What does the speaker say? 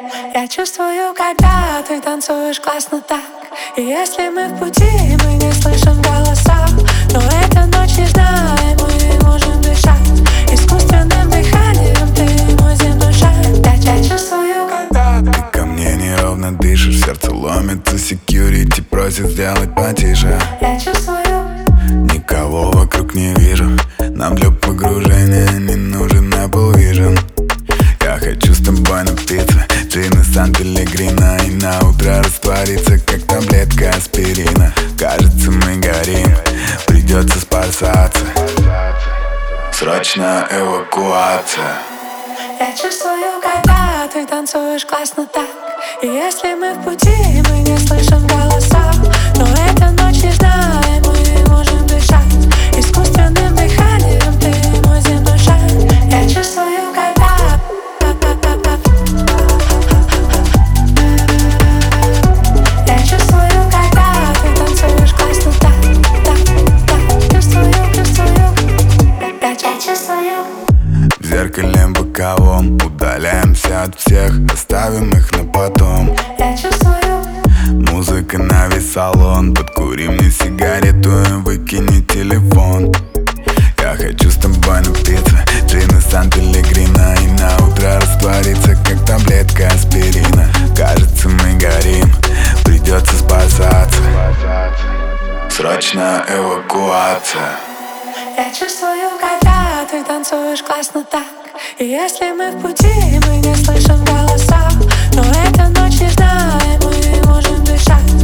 Я чувствую, когда ты танцуешь классно так. И если мы в пути, мы не слышим голоса, но эта ночь нежна, и мы можем дышать искусственным дыханием, ты мой земной шар. Я чувствую, когда ты ко мне неровно дышишь, сердце ломится, секьюрити просит сделать потише. Я чувствую, никого вокруг не вижу, нам для погружения не нужен Apple Vision. Я хочу с тобой напиться джина Сан-Пеллегрино и на утро раствориться, как таблетка аспирина. Кажется, мы горим, придется спасаться, срочная эвакуация. я чувствую, когда ты танцуешь классно так. И если мы в пути, мы не слышим голоса, но эта ночь нежна, и мы можем дышать искусственным дыханием, ты мой земной шар. Я чувствую, когда я чувствую, когда ты танцуешь классно так. Чувствую, я чувствую. В зеркале боковом удаляемся от всех, оставим их на потом. Я чувствую, музыка на весь салон, подкури мне сигарету и выкини телефон. Я хочу с тобой напиться джина Сан-Пеллегрино и на утро раствориться, как таблетка аспирина. Кажется, мы горим, придется спасаться, срочная эвакуация. я чувствую, когда ты танцуешь классно так. И если мы в пути, мы не слышим голоса, но эта ночь нежна, и мы можем дышать